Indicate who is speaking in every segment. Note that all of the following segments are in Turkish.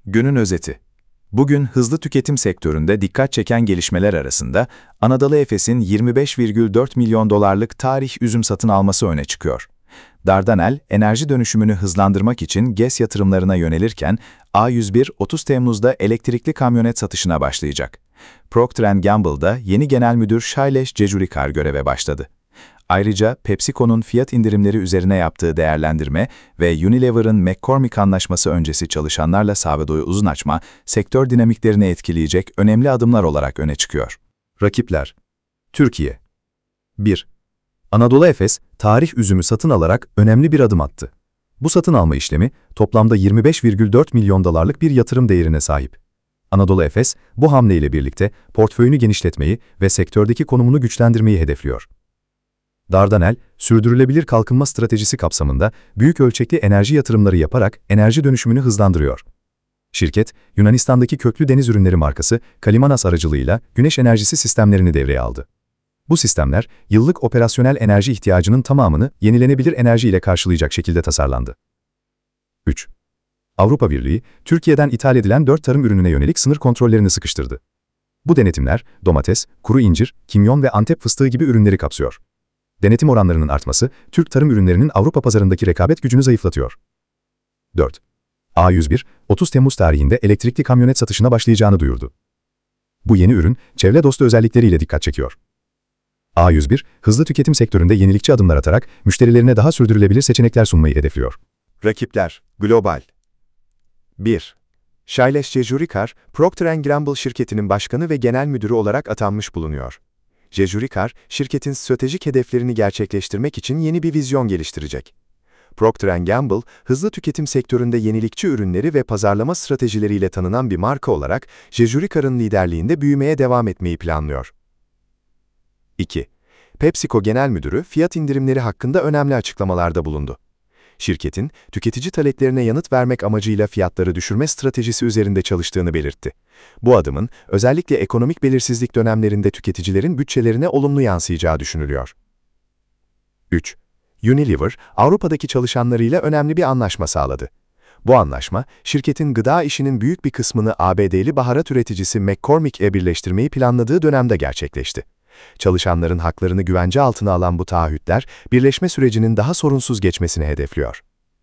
Speaker 1: Günün özeti. Bugün hızlı tüketim sektöründe dikkat çeken gelişmeler arasında Anadolu Efes'in 25,4 milyon dolarlık tarih üzüm satın alması öne çıkıyor. Dardanel, enerji dönüşümünü hızlandırmak için GES yatırımlarına yönelirken A101 30 Temmuz'da elektrikli kamyonet satışına başlayacak. Procter Gamble'da yeni genel müdür Shailesh Jejurikar göreve başladı. Ayrıca PepsiCo'nun fiyat indirimleri üzerine yaptığı değerlendirme ve Unilever'ın McCormick anlaşması öncesi çalışanlarla sağduyu uzun açma, sektör dinamiklerini etkileyecek önemli adımlar olarak öne çıkıyor.
Speaker 2: Rakipler. Türkiye. 1. Anadolu Efes, tarih üzümü satın alarak önemli bir adım attı. Bu satın alma işlemi toplamda 25,4 milyon dolarlık bir yatırım değerine sahip. Anadolu Efes, bu hamleyle birlikte portföyünü genişletmeyi ve sektördeki konumunu güçlendirmeyi hedefliyor. Dardanel, sürdürülebilir kalkınma stratejisi kapsamında büyük ölçekli enerji yatırımları yaparak enerji dönüşümünü hızlandırıyor. Şirket, Yunanistan'daki köklü deniz ürünleri markası Kalimanas aracılığıyla güneş enerjisi sistemlerini devreye aldı. Bu sistemler, yıllık operasyonel enerji ihtiyacının tamamını yenilenebilir enerji ile karşılayacak şekilde tasarlandı. 3. Avrupa Birliği, Türkiye'den ithal edilen 4 tarım ürününe yönelik sınır kontrollerini sıkıştırdı. Bu denetimler, domates, kuru incir, kimyon ve Antep fıstığı gibi ürünleri kapsıyor. Denetim oranlarının artması, Türk tarım ürünlerinin Avrupa pazarındaki rekabet gücünü zayıflatıyor. 4. A101, 30 Temmuz tarihinde elektrikli kamyonet satışına başlayacağını duyurdu. Bu yeni ürün, çevre dostu özellikleriyle dikkat çekiyor. A101, hızlı tüketim sektöründe yenilikçi adımlar atarak müşterilerine daha sürdürülebilir seçenekler sunmayı hedefliyor.
Speaker 3: Rakipler, global. 1. Shailesh Jejurikar, Procter Gamble şirketinin başkanı ve genel müdürü olarak atanmış bulunuyor. Jejurikar, şirketin stratejik hedeflerini gerçekleştirmek için yeni bir vizyon geliştirecek. Procter Gamble, hızlı tüketim sektöründe yenilikçi ürünleri ve pazarlama stratejileriyle tanınan bir marka olarak Jejurikar'ın liderliğinde büyümeye devam etmeyi planlıyor. 2. PepsiCo Genel Müdürü fiyat indirimleri hakkında önemli açıklamalarda bulundu. Şirketin, tüketici taleplerine yanıt vermek amacıyla fiyatları düşürme stratejisi üzerinde çalıştığını belirtti. Bu adımın, özellikle ekonomik belirsizlik dönemlerinde tüketicilerin bütçelerine olumlu yansıyacağı düşünülüyor. 3. Unilever, Avrupa'daki çalışanlarıyla önemli bir anlaşma sağladı. Bu anlaşma, şirketin gıda işinin büyük bir kısmını ABD'li baharat üreticisi McCormick'le birleştirmeyi planladığı dönemde gerçekleşti. Çalışanların haklarını güvence altına alan bu taahhütler, birleşme sürecinin daha sorunsuz geçmesini hedefliyor.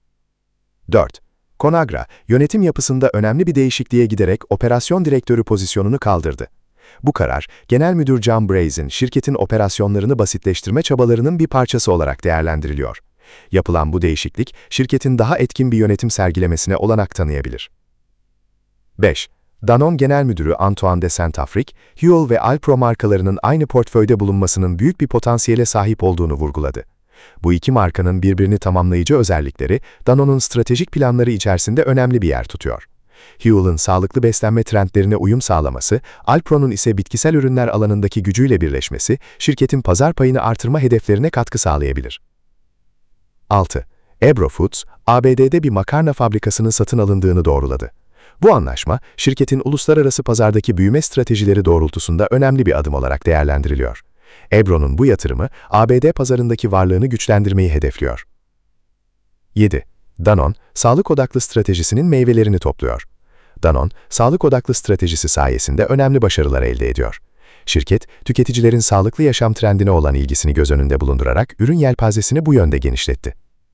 Speaker 3: 4. Conagra, yönetim yapısında önemli bir değişikliğe giderek operasyon direktörü pozisyonunu kaldırdı. Bu karar, Genel Müdür John Braze'in şirketin operasyonlarını basitleştirme çabalarının bir parçası olarak değerlendiriliyor. Yapılan bu değişiklik, şirketin daha etkin bir yönetim sergilemesine olanak tanıyabilir. 5. Danone Genel Müdürü Antoine de Saint-Affrique, Huel ve Alpro markalarının aynı portföyde bulunmasının büyük bir potansiyele sahip olduğunu vurguladı. Bu iki markanın birbirini tamamlayıcı özellikleri, Danone'un stratejik planları içerisinde önemli bir yer tutuyor. Huel'ın sağlıklı beslenme trendlerine uyum sağlaması, Alpro'nun ise bitkisel ürünler alanındaki gücüyle birleşmesi, şirketin pazar payını artırma hedeflerine katkı sağlayabilir. 6. Ebro Foods, ABD'de bir makarna fabrikasının satın alındığını doğruladı. Bu anlaşma, şirketin uluslararası pazardaki büyüme stratejileri doğrultusunda önemli bir adım olarak değerlendiriliyor. Ebro'nun bu yatırımı, ABD pazarındaki varlığını güçlendirmeyi hedefliyor. 7. Danone, sağlık odaklı stratejisinin meyvelerini topluyor. Danone, sağlık odaklı stratejisi sayesinde önemli başarılar elde ediyor. Şirket, tüketicilerin sağlıklı yaşam trendine olan ilgisini göz önünde bulundurarak ürün yelpazesini bu yönde genişletti.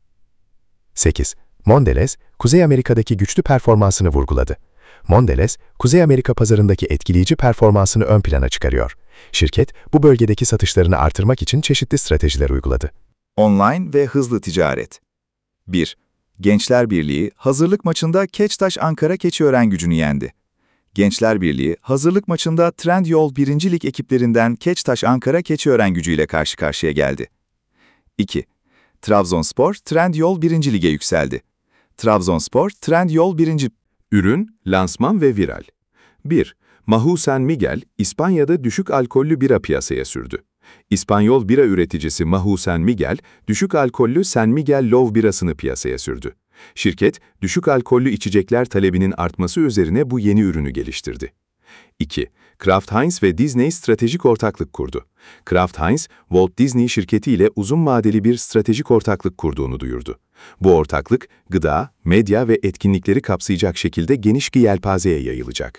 Speaker 3: 8. Mondelez, Kuzey Amerika'daki güçlü performansını vurguladı. Mondelez, Kuzey Amerika pazarındaki etkileyici performansını ön plana çıkarıyor. Şirket, bu bölgedeki satışlarını artırmak için çeşitli stratejiler uyguladı.
Speaker 1: Online ve hızlı ticaret. 1. Gençler Birliği, hazırlık maçında Keçtaş Ankara Keçiören gücünü yendi. Gençler Birliği, hazırlık maçında Trendyol 1. Lig ekiplerinden Keçtaş Ankara Keçiören gücüyle karşı karşıya geldi. 2. Trabzonspor, Trendyol 1. Lig'e yükseldi. Trabzonspor, Trendyol 1.
Speaker 4: Ürün, lansman ve viral. 1. Mahou San Miguel, İspanya'da düşük alkollü bira piyasaya sürdü. İspanyol bira üreticisi Mahou San Miguel, düşük alkollü San Miguel Love birasını piyasaya sürdü. Şirket, düşük alkollü içecekler talebinin artması üzerine bu yeni ürünü geliştirdi. 2. Kraft Heinz ve Disney stratejik ortaklık kurdu. Kraft Heinz, Walt Disney şirketi ile uzun vadeli bir stratejik ortaklık kurduğunu duyurdu. Bu ortaklık, gıda, medya ve etkinlikleri kapsayacak şekilde geniş bir yelpazeye yayılacak.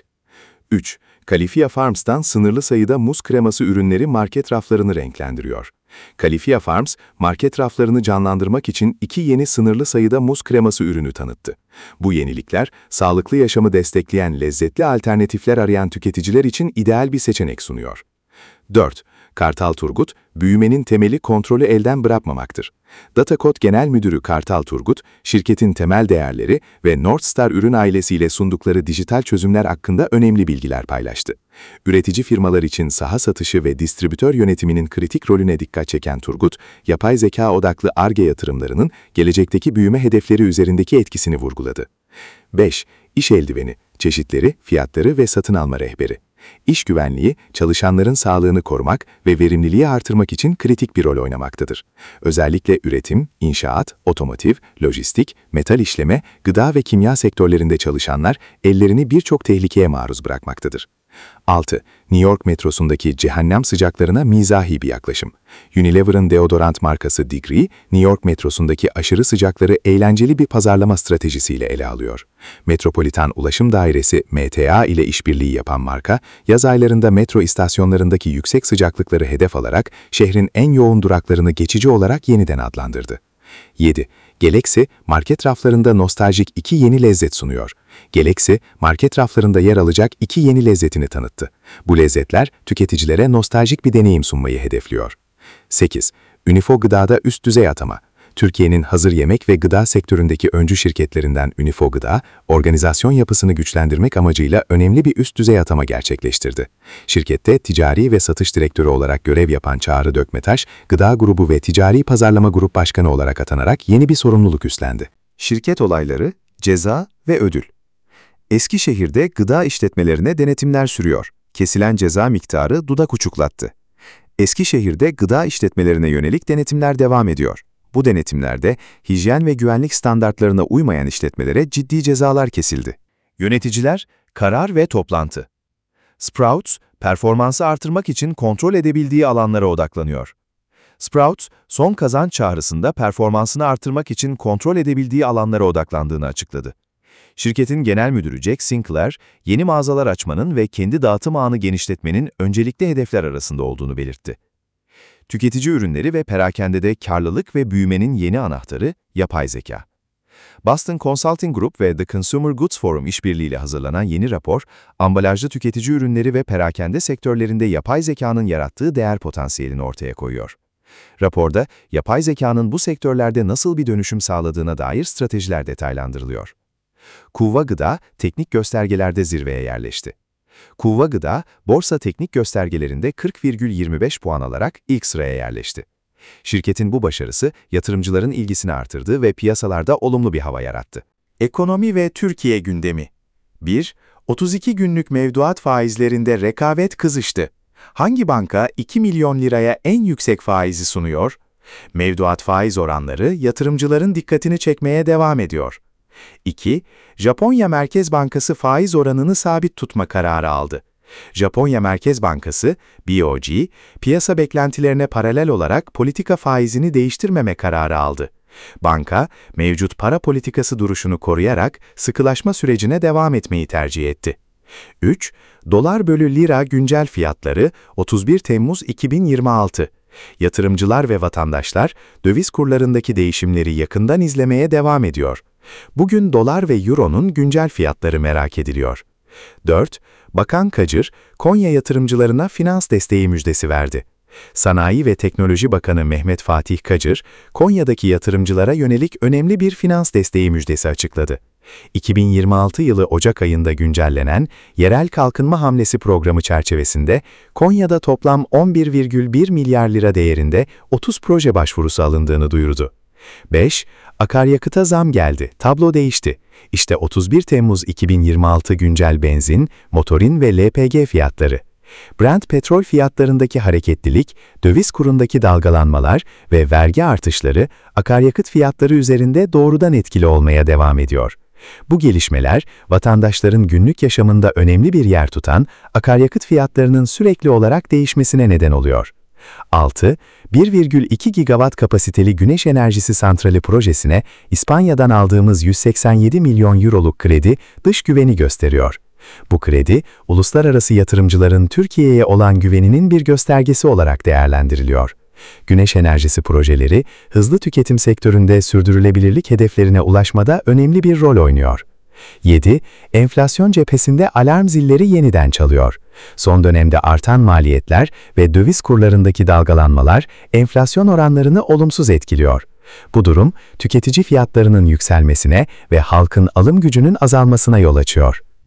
Speaker 4: 3. Califia Farms'tan sınırlı sayıda muz kreması ürünleri market raflarını renklendiriyor. Califia Farms, market raflarını canlandırmak için 2 yeni sınırlı sayıda muz kreması ürünü tanıttı. Bu yenilikler, sağlıklı yaşamı destekleyen lezzetli alternatifler arayan tüketiciler için ideal bir seçenek sunuyor. 4. Kartal Turgut, büyümenin temeli kontrolü elden bırakmamaktır. Datacode Genel Müdürü Kartal Turgut, şirketin temel değerleri ve Northstar ürün ailesiyle sundukları dijital çözümler hakkında önemli bilgiler paylaştı. Üretici firmalar için saha satışı ve distribütör yönetiminin kritik rolüne dikkat çeken Turgut, yapay zeka odaklı Ar-Ge yatırımlarının gelecekteki büyüme hedefleri üzerindeki etkisini vurguladı. 5. İş eldiveni, çeşitleri, fiyatları ve satın alma rehberi. İş güvenliği, çalışanların sağlığını korumak ve verimliliği artırmak için kritik bir rol oynamaktadır. Özellikle üretim, inşaat, otomotiv, lojistik, metal işleme, gıda ve kimya sektörlerinde çalışanlar ellerini birçok tehlikeye maruz bırakmaktadır. 6. New York metrosundaki cehennem sıcaklarına mizahi bir yaklaşım. Unilever'ın deodorant markası Degree, New York metrosundaki aşırı sıcakları eğlenceli bir pazarlama stratejisiyle ele alıyor. Metropolitan Ulaşım Dairesi MTA ile işbirliği yapan marka, yaz aylarında metro istasyonlarındaki yüksek sıcaklıkları hedef alarak şehrin en yoğun duraklarını geçici olarak yeniden adlandırdı. 7. Galaxy, market raflarında nostaljik 2 yeni lezzet sunuyor. Galaxy, market raflarında yer alacak 2 yeni lezzetini tanıttı. Bu lezzetler, tüketicilere nostaljik bir deneyim sunmayı hedefliyor. 8. Unifo Gıda'da üst düzey atama. Türkiye'nin hazır yemek ve gıda sektöründeki öncü şirketlerinden Unifo Gıda, organizasyon yapısını güçlendirmek amacıyla önemli bir üst düzey atama gerçekleştirdi. Şirkette ticari ve satış direktörü olarak görev yapan Çağrı Dökmetaş, Gıda Grubu ve Ticari Pazarlama Grup Başkanı olarak atanarak yeni bir sorumluluk üstlendi.
Speaker 2: Şirket olayları, ceza ve ödül. Eskişehir'de gıda işletmelerine denetimler sürüyor. Kesilen ceza miktarı dudak uçuklattı. Eskişehir'de gıda işletmelerine yönelik denetimler devam ediyor. Bu denetimlerde hijyen ve güvenlik standartlarına uymayan işletmelere ciddi cezalar kesildi. Yöneticiler, karar ve toplantı. Sprouts, performansı artırmak için kontrol edebildiği alanlara odaklanıyor. Sprouts, son kazanç çağrısında performansını artırmak için kontrol edebildiği alanlara odaklandığını açıkladı. Şirketin genel müdürü Jack Sinclair, yeni mağazalar açmanın ve kendi dağıtım ağını genişletmenin öncelikli hedefler arasında olduğunu belirtti. Tüketici ürünleri ve perakendede karlılık ve büyümenin yeni anahtarı, yapay zeka. Boston Consulting Group ve The Consumer Goods Forum işbirliğiyle hazırlanan yeni rapor, ambalajlı tüketici ürünleri ve perakende sektörlerinde yapay zekanın yarattığı değer potansiyelini ortaya koyuyor. Raporda, yapay zekanın bu sektörlerde nasıl bir dönüşüm sağladığına dair stratejiler detaylandırılıyor. Kuvva Gıda, teknik göstergelerde zirveye yerleşti. Kuvva Gıda, borsa teknik göstergelerinde 40,25 puan alarak ilk sıraya yerleşti. Şirketin bu başarısı, yatırımcıların ilgisini artırdı ve piyasalarda olumlu bir hava yarattı.
Speaker 1: Ekonomi ve Türkiye gündemi. 1. 32 günlük mevduat faizlerinde rekabet kızıştı. Hangi banka 2 milyon liraya en yüksek faizi sunuyor? Mevduat faiz oranları yatırımcıların dikkatini çekmeye devam ediyor. 2. Japonya Merkez Bankası faiz oranını sabit tutma kararı aldı. Japonya Merkez Bankası, BOJ, piyasa beklentilerine paralel olarak politika faizini değiştirmeme kararı aldı. Banka, mevcut para politikası duruşunu koruyarak sıkılaşma sürecine devam etmeyi tercih etti. 3. Dolar bölü lira güncel fiyatları 31 Temmuz 2026. Yatırımcılar ve vatandaşlar döviz kurlarındaki değişimleri yakından izlemeye devam ediyor. Bugün dolar ve euronun güncel fiyatları merak ediliyor. 4. Bakan Kacır, Konya yatırımcılarına finans desteği müjdesi verdi. Sanayi ve Teknoloji Bakanı Mehmet Fatih Kacır, Konya'daki yatırımcılara yönelik önemli bir finans desteği müjdesi açıkladı. 2026 yılı Ocak ayında güncellenen Yerel Kalkınma Hamlesi programı çerçevesinde Konya'da toplam 11,1 milyar lira değerinde 30 proje başvurusu alındığını duyurdu. 5. Akaryakıta zam geldi, tablo değişti. İşte 31 Temmuz 2026 güncel benzin, motorin ve LPG fiyatları. Brent petrol fiyatlarındaki hareketlilik, döviz kurundaki dalgalanmalar ve vergi artışları akaryakıt fiyatları üzerinde doğrudan etkili olmaya devam ediyor.
Speaker 2: Bu gelişmeler, vatandaşların günlük yaşamında önemli bir yer tutan akaryakıt fiyatlarının sürekli olarak değişmesine neden oluyor. 6. 1,2 gigawatt kapasiteli güneş enerjisi santrali projesine İspanya'dan aldığımız 187 milyon euroluk kredi dış güveni gösteriyor. Bu kredi, uluslararası yatırımcıların Türkiye'ye olan güveninin bir göstergesi olarak değerlendiriliyor. Güneş enerjisi projeleri, hızlı tüketim sektöründe sürdürülebilirlik hedeflerine ulaşmada önemli bir rol oynuyor. 7. Enflasyon cephesinde alarm zilleri yeniden çalıyor. Son dönemde artan maliyetler ve döviz kurlarındaki dalgalanmalar enflasyon oranlarını olumsuz etkiliyor. Bu durum, tüketici fiyatlarının yükselmesine ve halkın alım gücünün azalmasına yol açıyor.